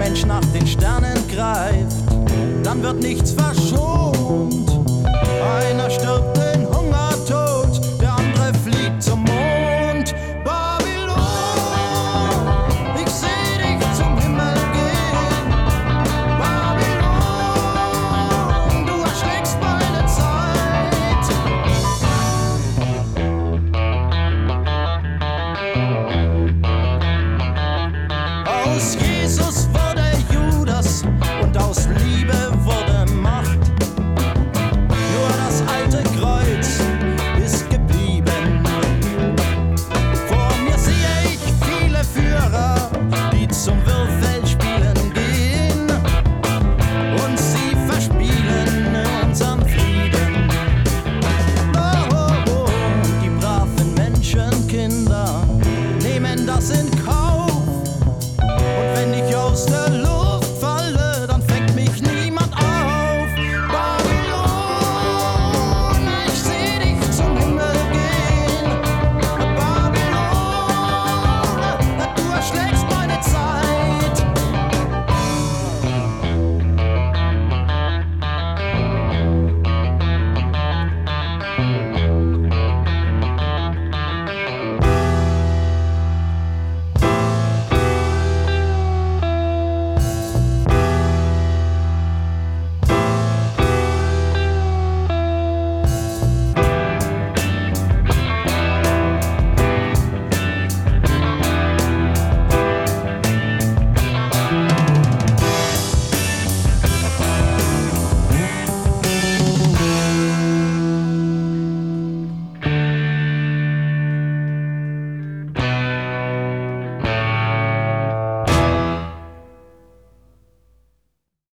Mensch nach den Sternen greift, dann wird nichts verschont. Einer stirbt den Hungertod, der andere fliegt zum Mond. Babylon, ich seh dich zum Himmel gehen. Babylon, du erschlägst meine Zeit. Aus Jesus